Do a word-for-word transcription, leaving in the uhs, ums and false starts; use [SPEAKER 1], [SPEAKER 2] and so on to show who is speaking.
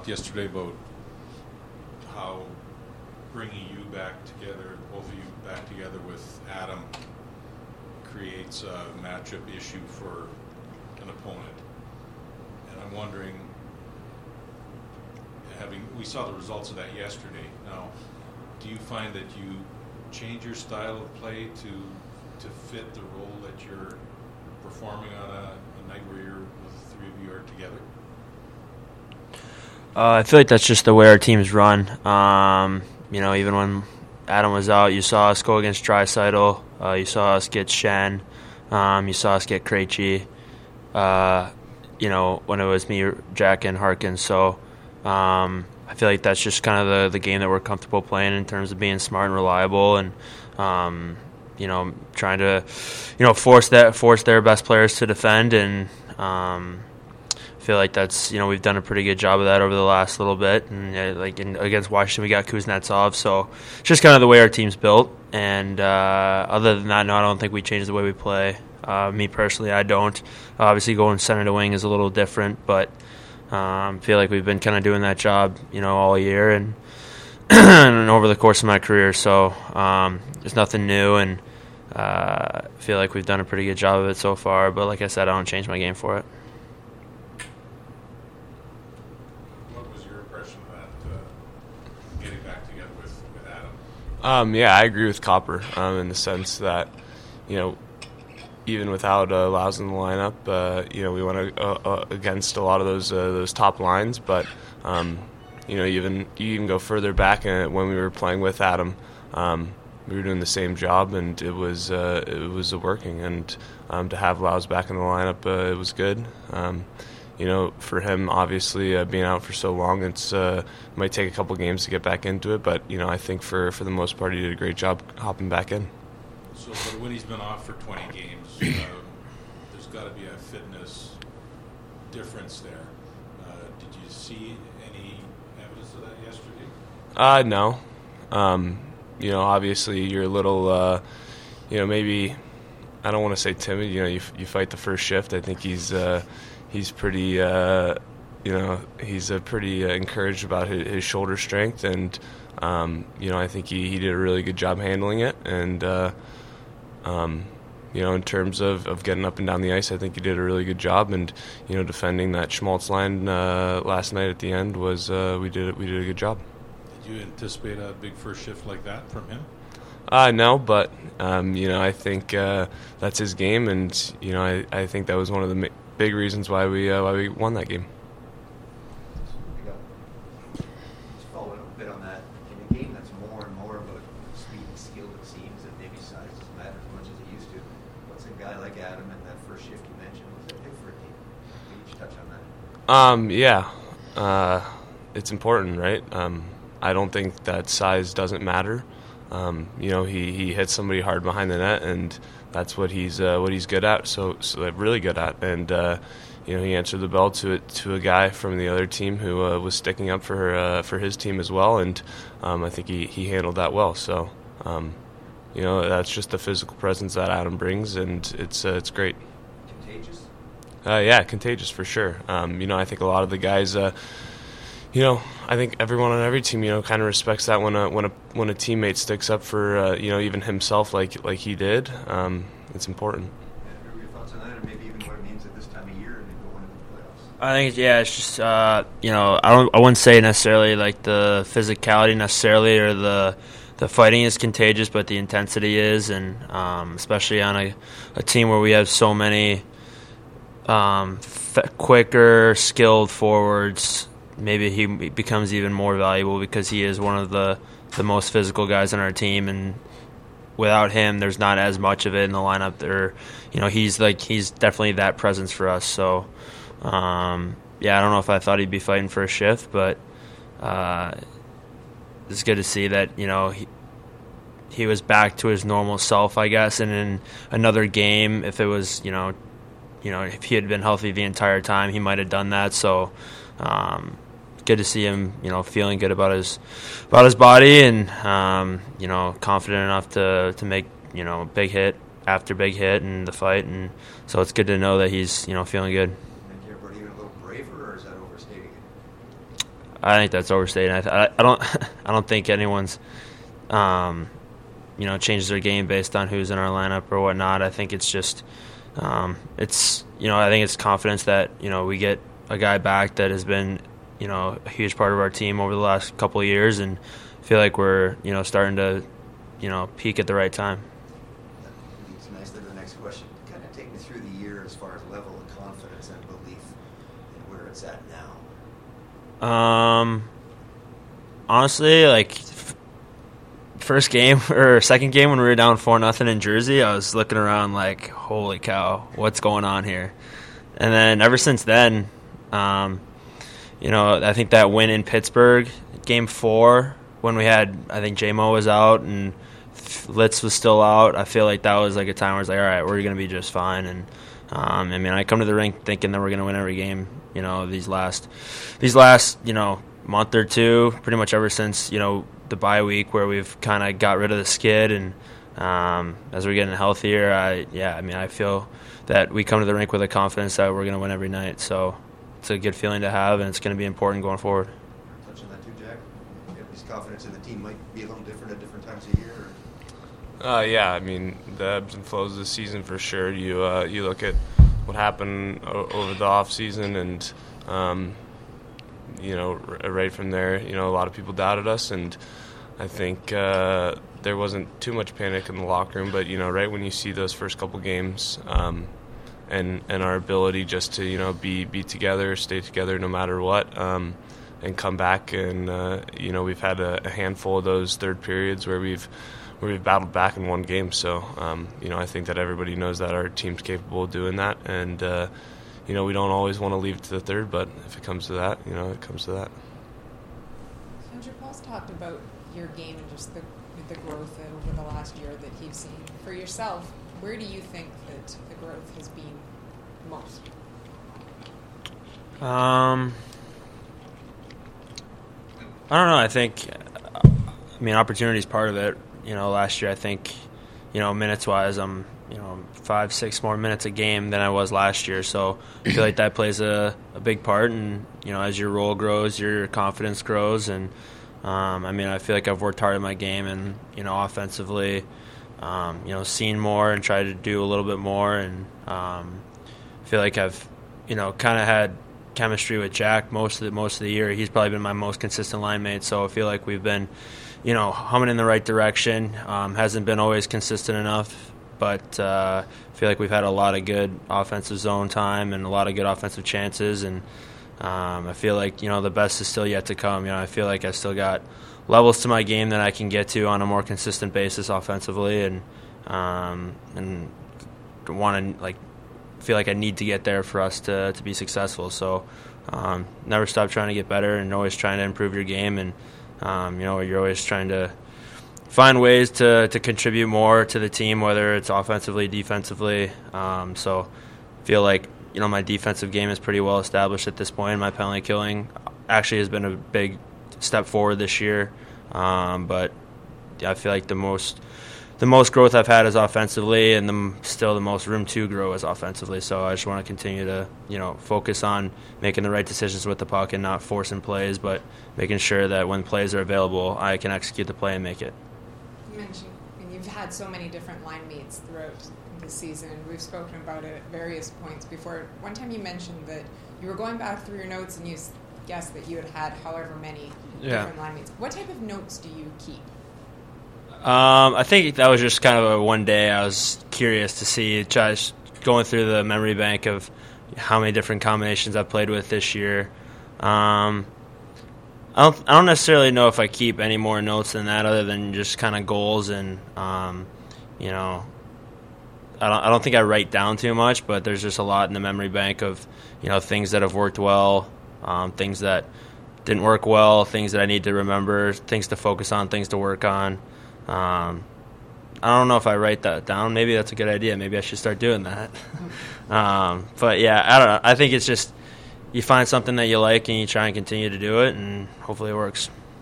[SPEAKER 1] talked yesterday about how bringing you back together, both of you back together with Adam, creates a matchup issue for an opponent. And I'm wondering, having we saw the results of that yesterday. Now, do you find that you change your style of play to to fit the role that you're performing on a, a night where you're the three of you are together?
[SPEAKER 2] Uh, I feel like that's just the way our teams run. Um, you know, even when Adam was out, you saw us go against Draisaitl. Uh, you saw us get Shen. Um, you saw us get Krejci. Uh, you know, when it was me, Jack, and Harkins. So um, I feel like that's just kind of the, the game that we're comfortable playing in terms of being smart and reliable, and um, you know, trying to, you know, force that force their best players to defend. And um, I feel like that's, you know, we've done a pretty good job of that over the last little bit. And uh, like in, against Washington, we got Kuznetsov. So it's just kind of the way our team's built. And uh, other than that, no, I don't think we changed the way we play. Uh, me personally, I don't. Obviously, going center to wing is a little different, but I um, feel like we've been kind of doing that job, you know, all year and, and over the course of my career. So um, there's nothing new, and uh, I feel like we've done a pretty good job of it so far. But like I said, I don't change my game for it.
[SPEAKER 1] What was your impression of that, uh, getting back together with, with Adam?
[SPEAKER 3] Um, yeah, I agree with Copper um, in the sense that, you know, even without uh, Laus in the lineup, uh, you know, we went uh, uh, against a lot of those uh, those top lines. But um, you know, even you even go further back, and when we were playing with Adam, um, we were doing the same job, and it was uh, it was working. And um, to have Laus back in the lineup, uh, it was good. Um, you know, for him, obviously uh, being out for so long, it's uh, it might take a couple games to get back into it. But you know, I think for for the most part, he did a great job hopping back in.
[SPEAKER 1] So, but when he's been off for twenty games, uh, there's got to be a fitness difference there. Uh, did you see any evidence of that yesterday?
[SPEAKER 3] Uh, no. Um, you know, obviously you're a little, uh, you know, maybe, I don't want to say timid. You know, you you fight the first shift. I think he's uh, he's pretty, uh, you know, he's uh, pretty uh, encouraged about his, his shoulder strength, and um, you know, I think he, he did a really good job handling it, and. Uh, Um, you know, in terms of, of getting up and down the ice, I think he did a really good job, and you know, defending that Schmaltz line uh, last night at the end was uh, we did we did a good job.
[SPEAKER 1] Did you anticipate a big first shift like that from him?
[SPEAKER 3] Uh, no, but um, you know, I think uh, that's his game, and you know, I, I think that was one of the ma- big reasons why we uh, why we won that game.
[SPEAKER 4] Just following up a bit on that, in a game that's more and more about speed and skill, it seems that maybe size doesn't matter as much as it used to. What's a guy like Adam and that first shift you mentioned, was that big for a team? Can you touch on that?
[SPEAKER 3] Um, yeah, uh, it's important, right? Um, I don't think that size doesn't matter. Um, you know, he, he hits somebody hard behind the net, and that's what he's uh, what he's good at. So, so really good at, and uh, you know, he answered the bell to it to a guy from the other team who uh, was sticking up for uh, for his team as well, and um, I think he, he handled that well. So, um, you know, that's just the physical presence that Adam brings, and it's uh, it's great.
[SPEAKER 4] Contagious?
[SPEAKER 3] Uh, yeah, contagious for sure. Um, you know, I think a lot of the guys. Uh, You know, I think everyone on every team, you know, kind of respects that when a when a when a teammate sticks up for, uh, you know, even himself like like he did. Um, it's important.
[SPEAKER 4] Yeah, what are your thoughts on that, and maybe even what it means at this time of year and then going into the playoffs?
[SPEAKER 2] I think, yeah, it's just, uh, you know, I don't, I wouldn't say necessarily like the physicality necessarily or the the fighting is contagious, but the intensity is, and um, especially on a, a team where we have so many um, f- quicker, skilled forwards. Maybe he becomes even more valuable because he is one of the, the most physical guys on our team, and without him, there's not as much of it in the lineup. There, you know, he's like he's definitely that presence for us. So, um, yeah, I don't know if I thought he'd be fighting for a shift, but uh, it's good to see that, you know, he he was back to his normal self, I guess. And in another game, if it was, you know, you know, if he had been healthy the entire time, he might have done that. So. Um, Good to see him, you know, feeling good about his about his body, and um, you know, confident enough to to make, you know, big hit after big hit in the fight, and so it's good to know that he's, you know, feeling good.
[SPEAKER 4] And everybody even a little braver, or is that overstating it?
[SPEAKER 2] I think that's overstating. I, th- I don't. I don't think anyone's, um, you know, changes their game based on who's in our lineup or whatnot. I think it's just, um, it's you know, I think it's confidence that you know we get a guy back that has been, you know, a huge part of our team over the last couple of years, and feel like we're you know starting to, you know, peak at the right time.
[SPEAKER 4] That leads nicely to the next question. Kind of take me through the year as far as level of confidence and belief and where it's at now.
[SPEAKER 2] Um, honestly, like f- first game or second game when we were down four nothing in Jersey, I was looking around like, holy cow, what's going on here? And then ever since then, um, you know, I think that win in Pittsburgh, game four, when we had, I think J-Mo was out and Litz was still out, I feel like that was like a time where I was like, all right, we're going to be just fine. And um, I mean, I come to the rink thinking that we're going to win every game. You know, these last, these last, you know, month or two, pretty much ever since, you know, the bye week where we've kind of got rid of the skid, and um, as we're getting healthier, I yeah, I mean, I feel that we come to the rink with a confidence that we're going to win every night. So it's a good feeling to have, and it's going to be important going forward.
[SPEAKER 4] Touch on that too, Jack. You have this confidence in the team might be a little different at different times of year. Or?
[SPEAKER 3] Uh, yeah, I mean, the ebbs and flows of the season for sure. You uh, you look at what happened o- over the off season, and um, you know, r- right from there, you know, a lot of people doubted us, and I think uh, there wasn't too much panic in the locker room. But you know, right when you see those first couple games, um, and and our ability just to you know be be together, stay together no matter what, um, and come back, and uh, you know, we've had a, a handful of those third periods where we've. where we've battled back in one game. So, um, you know, I think that everybody knows that our team's capable of doing that. And, uh, you know, we don't always want to leave to the third, but if it comes to that, you know, it comes to that.
[SPEAKER 5] Andrew, Paul's talked about your game and just the, the growth over the last year that he's seen. For yourself, where do you think that the growth has been most?
[SPEAKER 2] Um, I don't know. I think, I mean, opportunity is part of it. You know, last year I think, you know, minutes-wise, I'm, you know, five, six more minutes a game than I was last year. So I feel like that plays a, a big part. And, you know, as your role grows, your confidence grows. And, um, I mean, I feel like I've worked hard in my game and, you know, offensively, um, you know, seen more and tried to do a little bit more. And um, I feel like I've, you know, kind of had chemistry with Jack most of the, most of the year. He's probably been my most consistent line mate. So I feel like we've been, you know, humming in the right direction. Um, hasn't been always consistent enough, but uh, I feel like we've had a lot of good offensive zone time and a lot of good offensive chances. And um, I feel like, you know, the best is still yet to come. You know, I feel like I still got levels to my game that I can get to on a more consistent basis offensively, and um, and want to like feel like I need to get there for us to to be successful. So um, never stop trying to get better and always trying to improve your game. And Um, you know, you're always trying to find ways to, to contribute more to the team, whether it's offensively, defensively. Um, so I feel like, you know, my defensive game is pretty well established at this point. My penalty killing actually has been a big step forward this year. Um, but I feel like the most the most growth I've had is offensively, and the, still the most room to grow is offensively. So I just want to continue to, you know, focus on making the right decisions with the puck and not forcing plays, but making sure that when plays are available, I can execute the play and make it.
[SPEAKER 5] You mentioned, and you've had so many different line mates throughout the season. We've spoken about it at various points before. One time you mentioned that you were going back through your notes and you guessed that you had had however many
[SPEAKER 2] Yeah.
[SPEAKER 5] different line mates. What type of notes do you keep?
[SPEAKER 2] Um, I think that was just kind of a one day. I was curious to see, just going through the memory bank of how many different combinations I've played with this year. Um, I don't, I don't necessarily know if I keep any more notes than that, other than just kind of goals and, um, you know, I don't, I don't think I write down too much, but there's just a lot in the memory bank of, you know, things that have worked well, um, things that didn't work well, things that I need to remember, things to focus on, things to work on. Um, I don't know if I write that down. Maybe that's a good idea. Maybe I should start doing that. um, but yeah, I don't know. I think it's just you find something that you like and you try and continue to do it, and hopefully it works.